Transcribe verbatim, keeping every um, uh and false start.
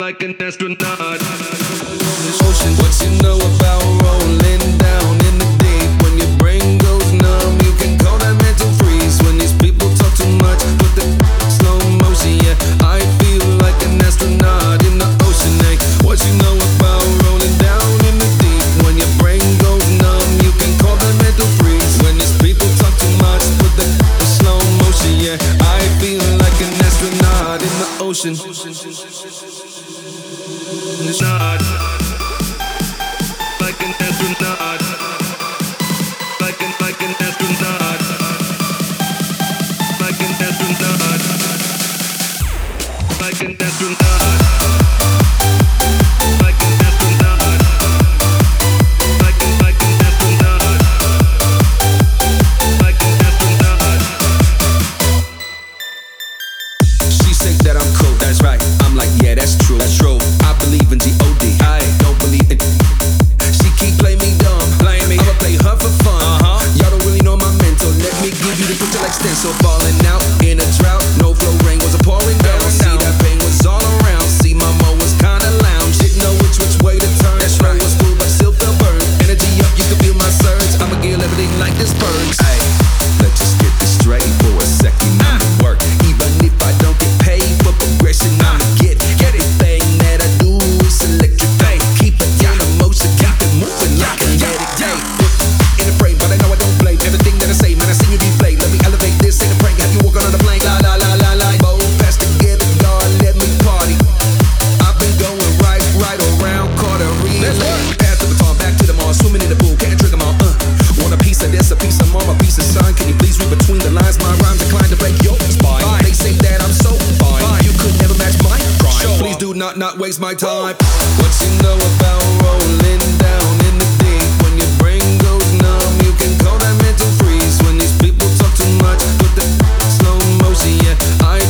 like an astronaut. Ocean, what you know about rolling down in the deep? When your brain goes numb, you can call that mental freeze. When these people talk too much, put the slow motion. Yeah, I feel like an astronaut in the ocean. Hey, what you know about rolling down in the deep? When your brain goes numb, you can call that mental freeze. When these people talk too much, put the slow motion. Yeah, I feel like an astronaut in the ocean. Not like an astronaut, like an like an astronaut, like an astronaut, like an astronaut, like an astronaut, like an like an astronaut, like an astronaut. She say that I'm cool, that's right. I'm like, yeah, that's true, that's true. I believe in G O D, I don't believe in. She keep playing me dumb, playing me. I'ma play her for fun. Uh-huh. Y'all don't really know my mental. Let me give you the picture like stencil. Falling out in a drought, no flow, rain was a pouring down. See that pain was all around. See my mo was kinda lounge. Didn't know which which way to turn. That right was cool, but still felt burned. Energy up, you can feel my surge. I'ma give everything like this purge. Ay, let's just get this straight for a second. I'ma work, even if I don't get paid for progression. I'ma get get it. Not, not waste my time. What you know about rolling down in the deep? When your brain goes numb, you can call that mental freeze. When these people talk too much, put the slow motion. Yeah, I